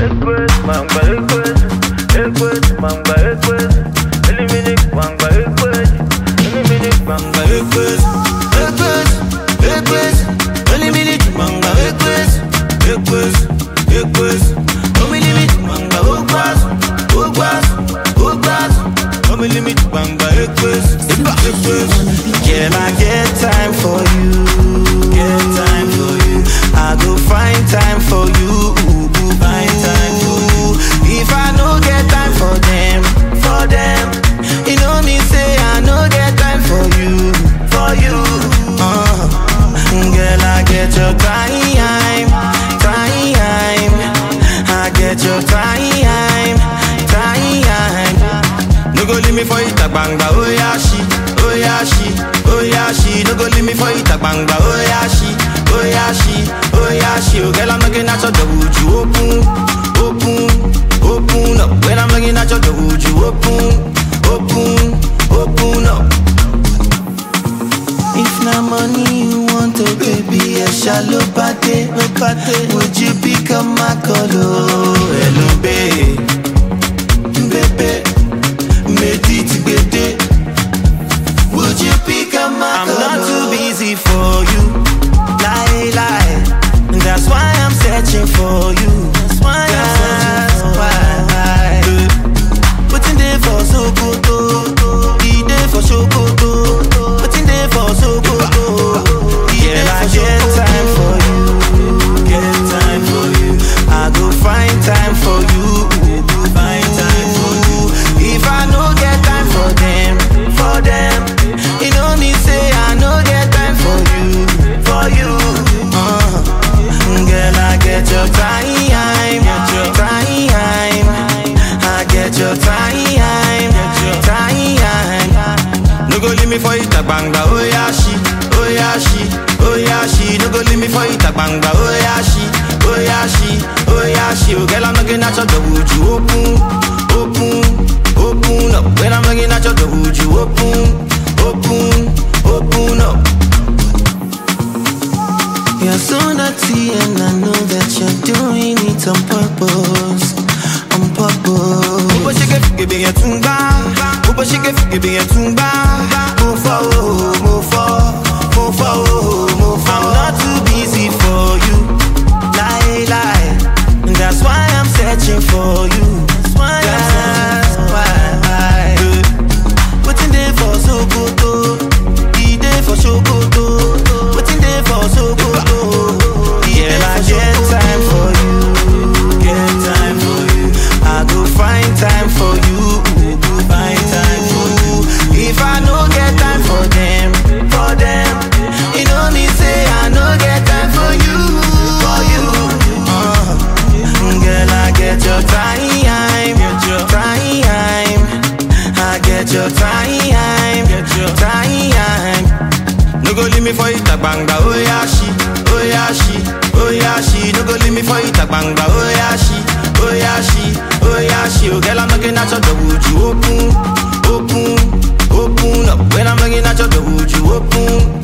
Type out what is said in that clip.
Girl, I get time for you. Get time for you. I go find time for you. Find time for you. If I no get time for them, you know me say I no get time for you, Girl, I get your time. I get your time. No go leave me for it, banga, oh yeah, she. No go leave me for it, banga, oh yeah, she. Oh, girl, I'm looking at your door, would you open up? When I'm looking at your door, would you open up? If na money you want, oh baby, a shallow party. Would you pick up my color? Hello, babe. Would you pick up my color? I'm not too busy for you. Lie. That's why I'm searching for you. Waiting there for so good, be there for so good. Waiting there for so good, yeah, I get time for you. Get time for you. I go find time for you. Find time for you. If I no get time for them, you know me say I no get time for you. Girl, I get your time. I get your time. No go leave me for it, banga, oh yeah, she. No go leave me for it, banga, oh yeah, she. Oh, girl, I'm looking at your door, would you open up? When I'm looking at your door, would you open up? You're so naughty and I know that you're doing it on purpose. Upo shike fike be tumba. Move forward. I'm not too busy for you. Lie. That's why I'm searching for you. That's why. Waiting there for so good, be there for so good. Waiting there for so good, yeah, I get time for you. Get time for you. I go find time for you. Find time for you. If I no get time for them, you know me say I no get time for you. Girl, I get your time. I get your time. No go leave me for it, banga, oh yeah, she. No go leave me for it, banga, oh yeah, she. Oh, girl, I'm looking at your door, would you open up? When I'm looking at your door, would you open